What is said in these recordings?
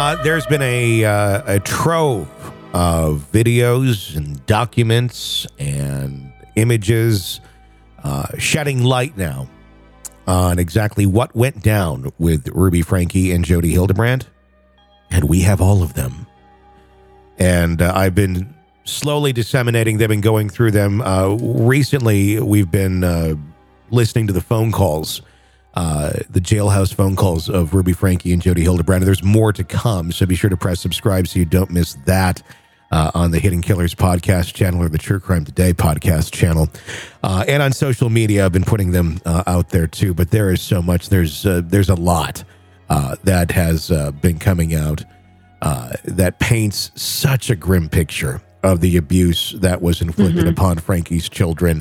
There's been a trove of videos and documents and images shedding light now on exactly what went down with Ruby Franke and Jodi Hildebrandt. And we have all of them. And I've been slowly disseminating them and going through them. Recently, we've been listening to the phone calls, the jailhouse phone calls of Ruby Franke and Jodi Hildebrandt. There's more to come, so be sure to press subscribe so you don't miss that on the Hidden Killers podcast channel or the True Crime Today podcast channel. And on social media, I've been putting them out there too, but there is so much. There's a lot that has been coming out that paints such a grim picture of the abuse that was inflicted upon Franke's children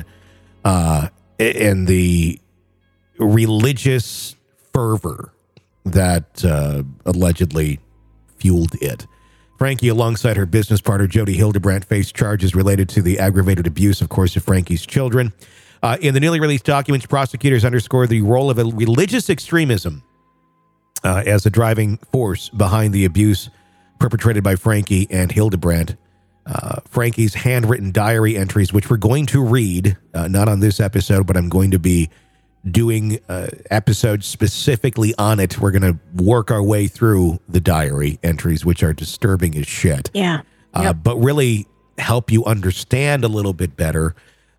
and the religious fervor that allegedly fueled it. Franke, alongside her business partner Jodi Hildebrandt, faced charges related to the aggravated abuse, of course, of Franke's children. In the newly released documents, prosecutors underscore the role of religious extremism as a driving force behind the abuse perpetrated by Franke and Hildebrandt. Franke's handwritten diary entries, which we're going to read, not on this episode, but I'm going to be doing episodes specifically on it. We're going to work our way through the diary entries, which are disturbing as shit. Yeah. Yep. But really help you understand a little bit better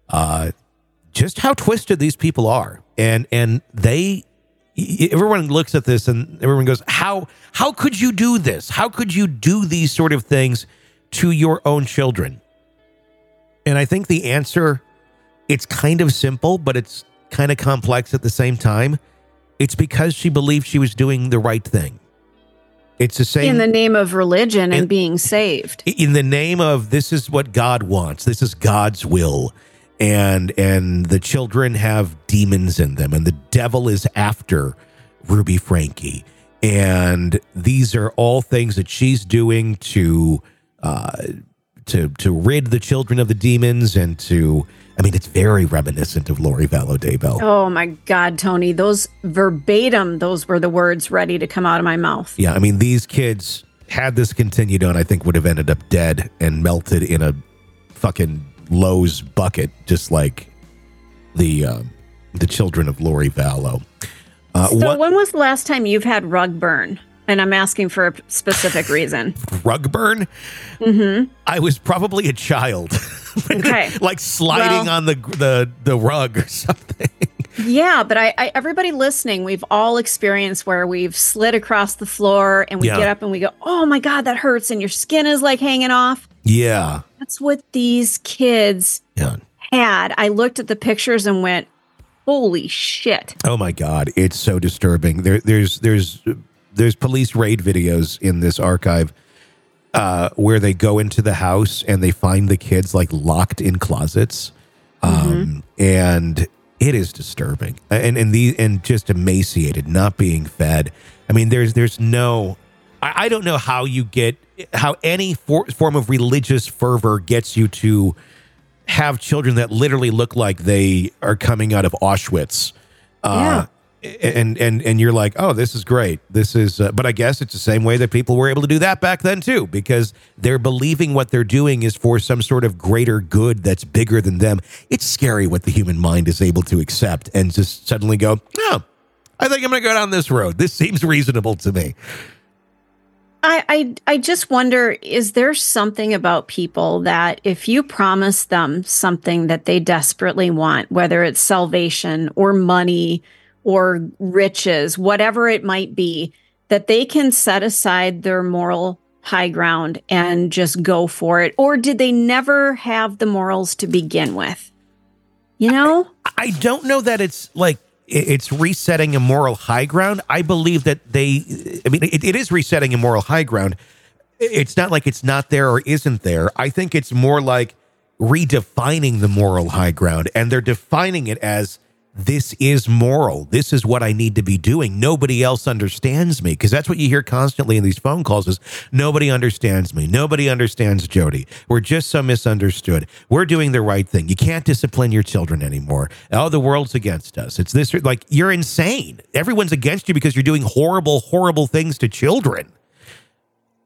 just how twisted these people are. And everyone looks at this and everyone goes, how could you do this? How could you do these sort of things to your own children? And I think the answer, it's kind of simple, but it's kind of complex at the same time. It's because she believed she was doing the right thing. It's the same in the name of religion and being saved. In the name of, this is what God wants. This is God's will. And the children have demons in them, and the devil is after Ruby Franke. And these are all things that she's doing to rid the children of the demons and to, I mean, it's very reminiscent of Lori Vallow Daybell. Oh my God, Tony, those verbatim, those were the words ready to come out of my mouth. Yeah, I mean, these kids, had this continued on, I think would have ended up dead and melted in a fucking Lowe's bucket, just like the children of Lori Vallow. So when was the last time you've had rug burn? And I'm asking for a specific reason. Rug burn? Mm-hmm. I was probably a child. Okay. Like sliding on the rug or something. Yeah, but I everybody listening, we've all experienced where we've slid across the floor and we get up and we go, oh my God, that hurts. And your skin is like hanging off. Yeah. That's what these kids had. I looked at the pictures and went, holy shit. Oh my God. It's so disturbing. There's police raid videos in this archive where they go into the house and they find the kids like locked in closets. And it is disturbing and just emaciated, not being fed. I mean, there's no, I don't know how any form of religious fervor gets you to have children that literally look like they are coming out of Auschwitz. And you're like, oh, this is great. This is, but I guess it's the same way that people were able to do that back then too, because they're believing what they're doing is for some sort of greater good that's bigger than them. It's scary what the human mind is able to accept and just suddenly go, oh, I think I'm going to go down this road. This seems reasonable to me. I just wonder, is there something about people that if you promise them something that they desperately want, whether it's salvation or money or riches, whatever it might be, that they can set aside their moral high ground and just go for it? Or did they never have the morals to begin with? You know? I don't know that it's like, it's resetting a moral high ground. I believe that it is resetting a moral high ground. It's not like it's not there or isn't there. I think it's more like redefining the moral high ground. And they're defining it as, this is moral. This is what I need to be doing. Nobody else understands me. Because that's what you hear constantly in these phone calls is, nobody understands me. Nobody understands Jodi. We're just so misunderstood. We're doing the right thing. You can't discipline your children anymore. Oh, the world's against us. It's this, like, you're insane. Everyone's against you because you're doing horrible, horrible things to children.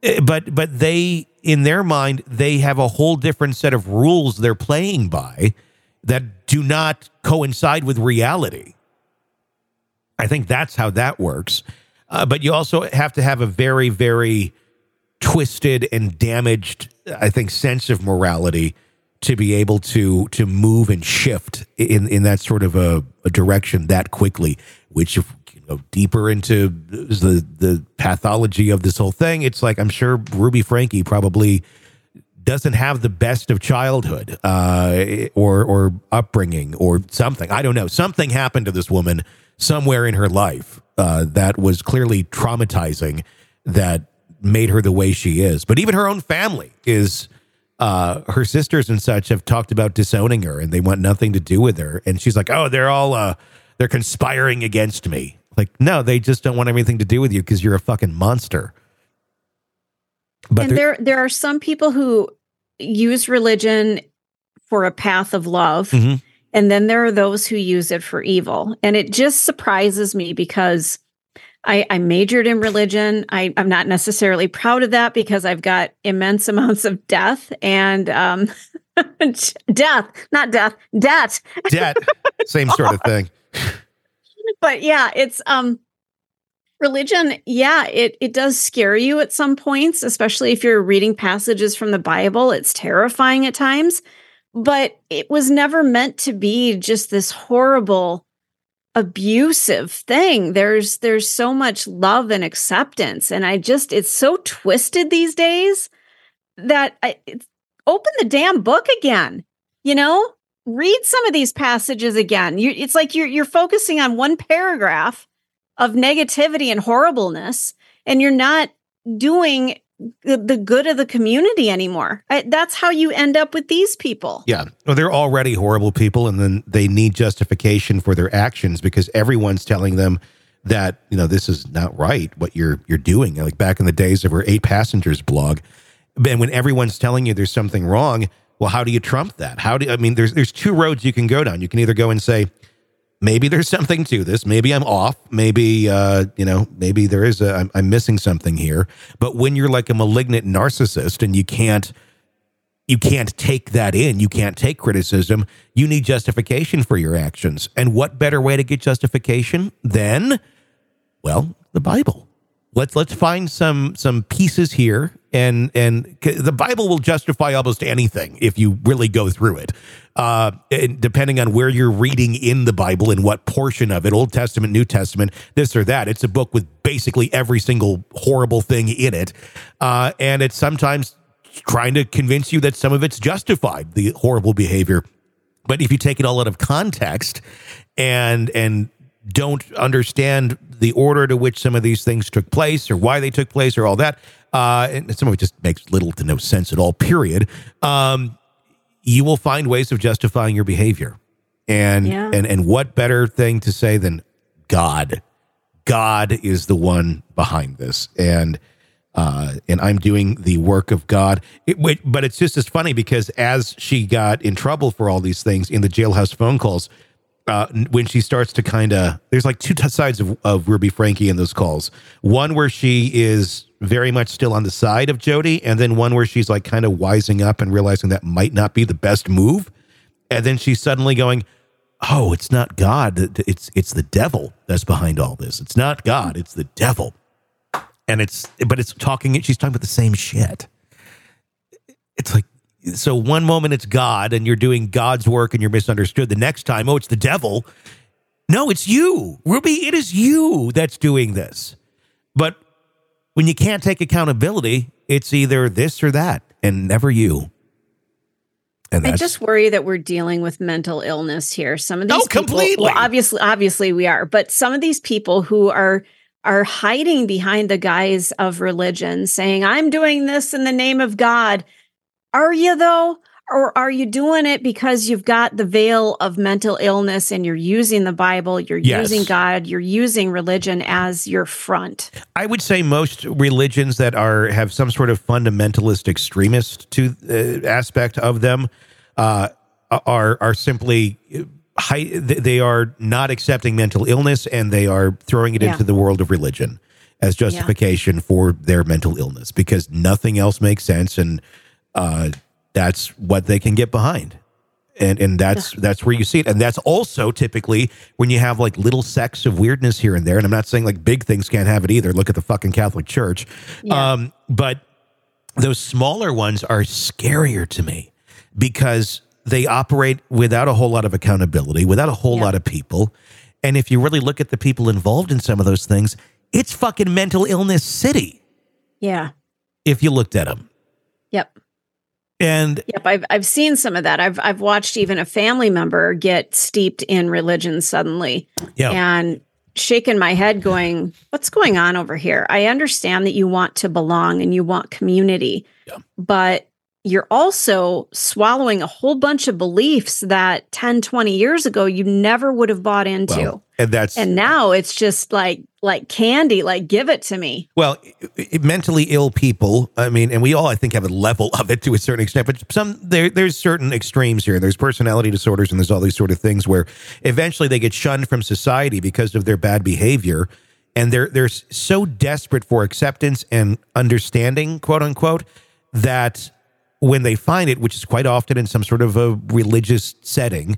But they, in their mind, they have a whole different set of rules they're playing by that do not coincide with reality. I think that's how that works. But you also have to have a very, very twisted and damaged, I think, sense of morality to be able to move and shift in that sort of a direction that quickly, which, if you go deeper into the pathology of this whole thing, it's like, I'm sure Ruby Franke probably doesn't have the best of childhood or upbringing or something. I don't know. Something happened to this woman somewhere in her life that was clearly traumatizing, that made her the way she is. But even her own family is... her sisters and such have talked about disowning her, and they want nothing to do with her. And she's like, oh, they're conspiring against me. Like, no, they just don't want anything to do with you because you're a fucking monster. But and there are some people who use religion for a path of love. Mm-hmm. And then there are those who use it for evil. And it just surprises me because I majored in religion. I'm not necessarily proud of that because I've got immense amounts of debt and debt. Same sort of thing. But yeah, it's religion. Yeah, it does scare you at some points, especially if you're reading passages from the Bible. It's terrifying at times, but it was never meant to be just this horrible, abusive thing. There's so much love and acceptance, and it's so twisted these days that open the damn book again. Read some of these passages again. It's like you're focusing on one paragraph of negativity and horribleness, and you're not doing the good of the community anymore. That's how you end up with these people. Yeah. Well, they're already horrible people, and then they need justification for their actions because everyone's telling them that, this is not right, what you're doing. Like back in the days of our 8 Passengers blog. And when everyone's telling you there's something wrong, well, how do you trump that? There's 2 roads you can go down. You can either go and say, maybe there's something to this. Maybe I'm off. Maybe, maybe there is I'm missing something here. But when you're like a malignant narcissist and you can't take that in, you can't take criticism, you need justification for your actions. And what better way to get justification than, well, the Bible. Let's find some pieces here, and the Bible will justify almost anything if you really go through it. And depending on where you're reading in the Bible and what portion of it, Old Testament, New Testament, this or that, it's a book with basically every single horrible thing in it, and it's sometimes trying to convince you that some of it's justified, the horrible behavior. But if you take it all out of context and don't understand the order to which some of these things took place or why they took place or all that, and some of it just makes little to no sense at all, period, you will find ways of justifying your behavior. And what better thing to say than God? God is the one behind this. And I'm doing the work of God. But it's just as funny because as she got in trouble for all these things in the jailhouse phone calls, when she starts to kind of, there's like 2 sides of Ruby Franke in those calls. One where she is very much still on the side of Jodi, and then one where she's like kind of wising up and realizing that might not be the best move. And then she's suddenly going, oh, it's not God. It's the devil that's behind all this. It's not God. It's the devil. And she's talking about the same shit. It's like, so one moment it's God and you're doing God's work and you're misunderstood. The next time, oh, it's the devil. No, it's you, Ruby. It is you that's doing this. But when you can't take accountability, it's either this or that and never you. And I just worry that we're dealing with mental illness here. Some of these people, completely. Well, obviously we are, but some of these people who are hiding behind the guise of religion, saying, I'm doing this in the name of God. Are you though? Or are you doing it because you've got the veil of mental illness and you're using the Bible, you're using God, you're using religion as your front? I would say most religions that have some sort of fundamentalist extremist aspect of them are simply they are not accepting mental illness and they are throwing it into the world of religion. as justification for their mental illness because nothing else makes sense, and that's what they can get behind. And that's where you see it. And that's also typically when you have like little sects of weirdness here and there. And I'm not saying like big things can't have it either. Look at the fucking Catholic Church. Yeah. But those smaller ones are scarier to me because they operate without a whole lot of accountability, without a whole lot of people. And if you really look at the people involved in some of those things, it's fucking mental illness city. Yeah. If you looked at them. Yep. And I've seen some of that. I've watched even a family member get steeped in religion suddenly, and shaking my head, going, "What's going on over here?" I understand that you want to belong and you want community, but you're also swallowing a whole bunch of beliefs that 10, 20 years ago you never would have bought into. Well, and now it's just like candy, like give it to me. Well, mentally ill people, I mean, and we all, I think, have a level of it to a certain extent, but there's certain extremes here. There's personality disorders and there's all these sort of things where eventually they get shunned from society because of their bad behavior. And they're so desperate for acceptance and understanding, quote unquote, that when they find it, which is quite often in some sort of a religious setting,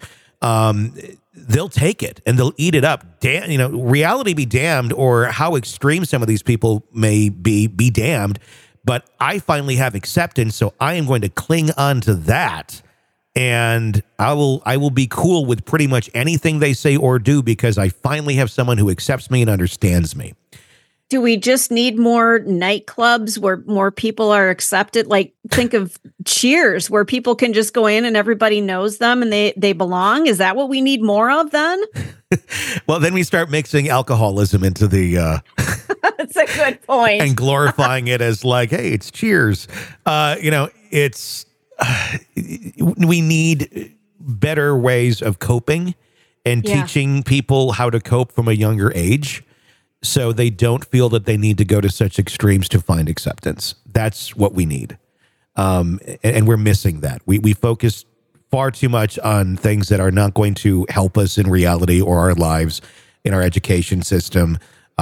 they'll take it and they'll eat it up. Reality be damned, or how extreme some of these people may be damned. But I finally have acceptance, so I am going to cling on to that, and I will be cool with pretty much anything they say or do because I finally have someone who accepts me and understands me. Do we just need more nightclubs where more people are accepted? Like, think of Cheers, where people can just go in and everybody knows them and they belong. Is that what we need more of then? Well, then we start mixing alcoholism into the... That's a good point. And glorifying it as like, hey, it's Cheers. It's... we need better ways of coping and teaching people how to cope from a younger age, so they don't feel that they need to go to such extremes to find acceptance. That's what we need. And we're missing that. We focus far too much on things that are not going to help us in reality or our lives, in our education system.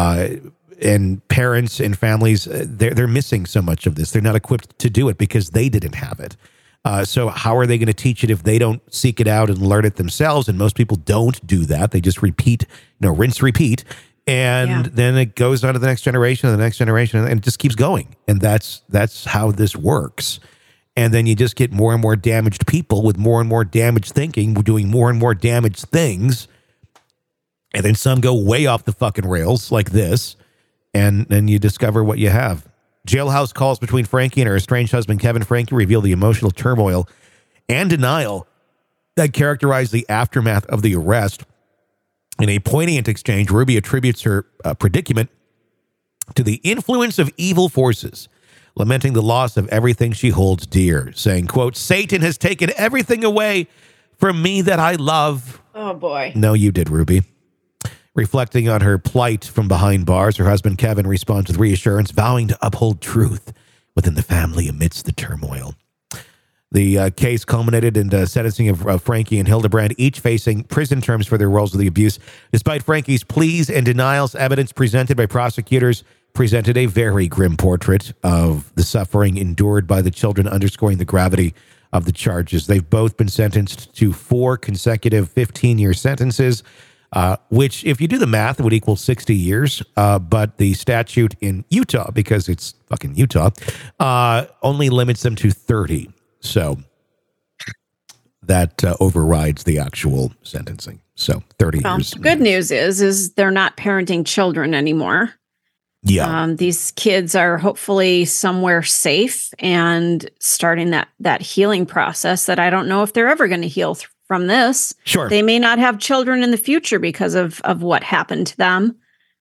And parents and families, they're missing so much of this. They're not equipped to do it because they didn't have it. So how are they going to teach it if they don't seek it out and learn it themselves? And most people don't do that. They just repeat, rinse, repeat. And then it goes on to the next generation and the next generation, and it just keeps going. And that's how this works. And then you just get more and more damaged people with more and more damaged thinking, doing more and more damaged things. And then some go way off the fucking rails like this. And then you discover what you have. Jailhouse calls between Frankie and her estranged husband, Kevin Frankie, reveal the emotional turmoil and denial that characterized the aftermath of the arrest. In a poignant exchange, Ruby attributes her predicament to the influence of evil forces, lamenting the loss of everything she holds dear, saying, quote, "Satan has taken everything away from me that I love." Oh, boy. No, you did, Ruby. Reflecting on her plight from behind bars, her husband, Kevin, responds with reassurance, vowing to uphold truth within the family amidst the turmoil. The case culminated in the sentencing of Frankie and Hildebrand, each facing prison terms for their roles of the abuse. Despite Frankie's pleas and denials, evidence presented by prosecutors presented a very grim portrait of the suffering endured by the children, underscoring the gravity of the charges. They've both been sentenced to 4 consecutive 15-year sentences, which, if you do the math, would equal 60 years. But the statute in Utah, because it's fucking Utah, only limits them to 30. So that overrides the actual sentencing. So 30 years. Good news is they're not parenting children anymore. Yeah. These kids are hopefully somewhere safe and starting that healing process that I don't know if they're ever going to heal from this. Sure. They may not have children in the future because of what happened to them.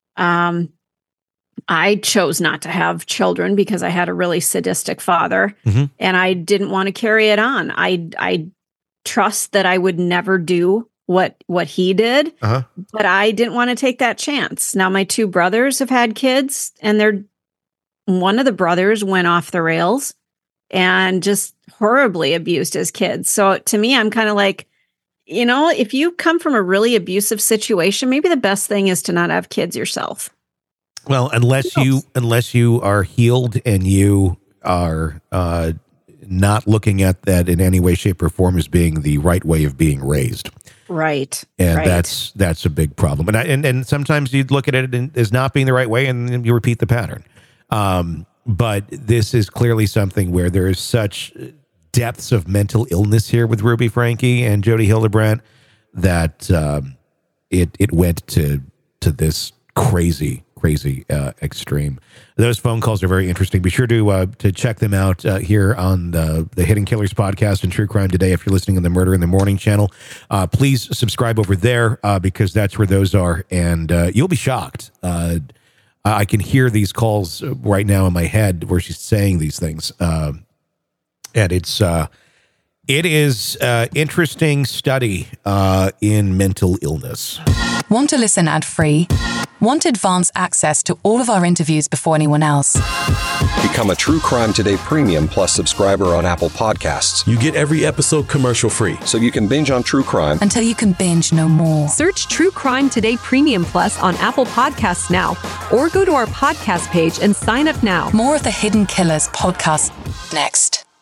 I chose not to have children because I had a really sadistic father, and I didn't want to carry it on. I trust that I would never do what he did, but I didn't want to take that chance. Now my 2 brothers have had kids, and one of the brothers went off the rails and just horribly abused his kids. So to me, I'm kind of like, if you come from a really abusive situation, maybe the best thing is to not have kids yourself. Well, unless you are healed and you are not looking at that in any way, shape, or form as being the right way of being raised. Right. And right. that's a big problem. And sometimes you look at it as not being the right way, and then you repeat the pattern. But this is clearly something where there is such depths of mental illness here with Ruby Franke and Jodi Hildebrandt that it went to this crazy extreme. Those phone calls are very interesting. Be sure to check them out here on the Hidden Killers podcast and True Crime Today. If you're listening on the Murder in the Morning channel, please subscribe over there because that's where those are, and you'll be shocked. I can hear these calls right now in my head where she's saying these things, and it is interesting study in mental illness. Want to listen ad-free? Want advanced access to all of our interviews before anyone else? Become a True Crime Today Premium Plus subscriber on Apple Podcasts. You get every episode commercial-free. So you can binge on true crime until you can binge no more. Search True Crime Today Premium Plus on Apple Podcasts now, or go to our podcast page and sign up now. More of the Hidden Killers podcast next.